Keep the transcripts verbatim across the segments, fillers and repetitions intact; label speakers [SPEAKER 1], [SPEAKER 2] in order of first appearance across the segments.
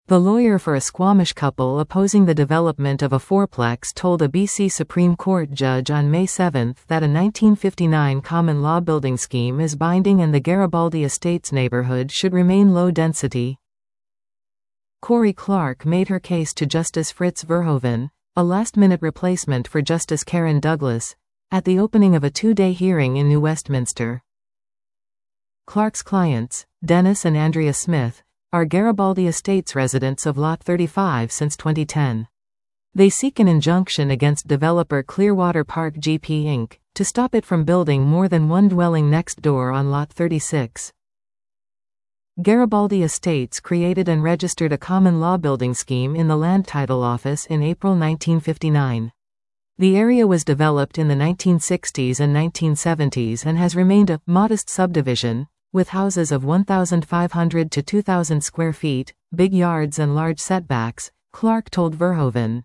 [SPEAKER 1] The lawyer for a Squamish couple opposing the development of a fourplex told a B C Supreme Court judge on May seventh that a nineteen fifty-nine common law building scheme is binding and the Garibaldi Estates neighborhood should remain low density. Corey Clark made her case to Justice Fritz Verhoeven, a last-minute replacement for Justice Karen Douglas, at the opening of a two-day hearing in New Westminster. Clark's clients, Dennis and Andrea Smith, are Garibaldi Estates residents of Lot thirty-five since twenty ten. They seek an injunction against developer Clearwater Park G P Incorporated to stop it from building more than one dwelling next door on Lot thirty-six. Garibaldi Estates created and registered a common law building scheme in the Land Title Office in April nineteen fifty-nine. The area was developed in the nineteen sixties and nineteen seventies and has remained a modest subdivision, with houses of one thousand five hundred to two thousand square feet, big yards and large setbacks, Clark told Verhoeven.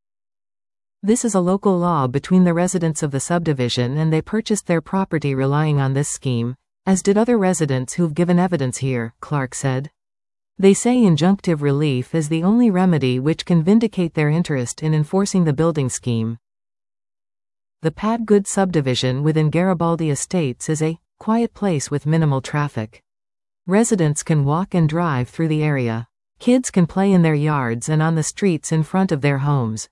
[SPEAKER 1] This is a local law between the residents of the subdivision and they purchased their property relying on this scheme, as did other residents who've given evidence here, Clark said. They say injunctive relief is the only remedy which can vindicate their interest in enforcing the building scheme. The Pat Good subdivision within Garibaldi Estates is a quiet place with minimal traffic. Residents can walk and drive through the area. Kids can play in their yards and on the streets in front of their homes.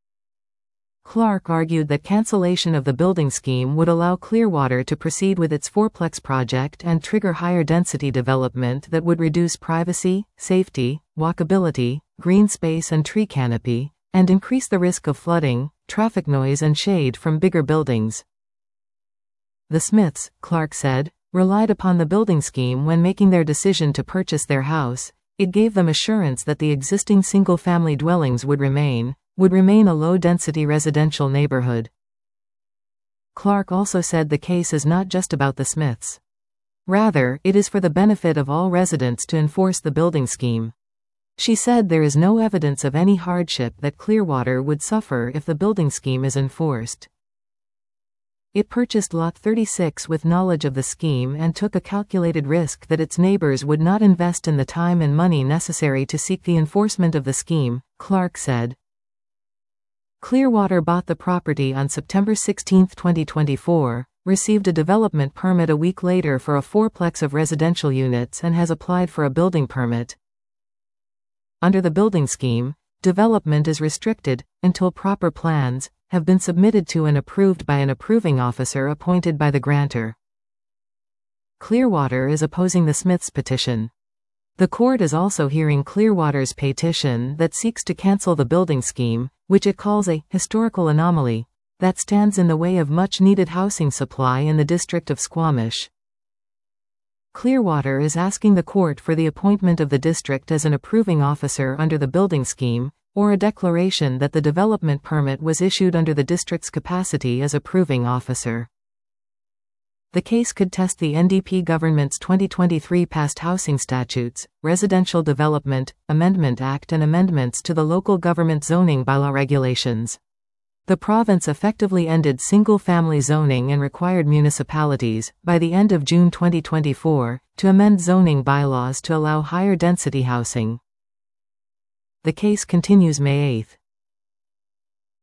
[SPEAKER 1] Clark argued that cancellation of the building scheme would allow Clearwater to proceed with its fourplex project and trigger higher density development that would reduce privacy, safety, walkability, green space and tree canopy, and increase the risk of flooding, traffic noise and shade from bigger buildings. The Smiths, Clark said, relied upon the building scheme when making their decision to purchase their house. It gave them assurance that the existing single-family dwellings would remain, would remain a low-density residential neighborhood. Clark also said the case is not just about the Smiths. Rather, it is for the benefit of all residents to enforce the building scheme. She said there is no evidence of any hardship that Clearwater would suffer if the building scheme is enforced. It purchased Lot thirty-six with knowledge of the scheme and took a calculated risk that its neighbors would not invest in the time and money necessary to seek the enforcement of the scheme, Clark said. Clearwater bought the property on September sixteenth twenty twenty-four, received a development permit a week later for a fourplex of residential units and has applied for a building permit. Under the building scheme, development is restricted until proper plans have been submitted to and approved by an approving officer appointed by the grantor. Clearwater is opposing the Smiths' petition. The court is also hearing Clearwater's petition that seeks to cancel the building scheme, which it calls a historical anomaly that stands in the way of much-needed housing supply in the district of Squamish. Clearwater is asking the court for the appointment of the district as an approving officer under the building scheme, or a declaration that the development permit was issued under the district's capacity as approving officer. The case could test the N D P government's twenty twenty-three passed Housing Statutes, Residential Development Amendment Act and amendments to the local government zoning bylaw regulations. The province effectively ended single-family zoning and required municipalities, by the end of June twenty twenty-four, to amend zoning bylaws to allow higher density housing. The case continues May eighth.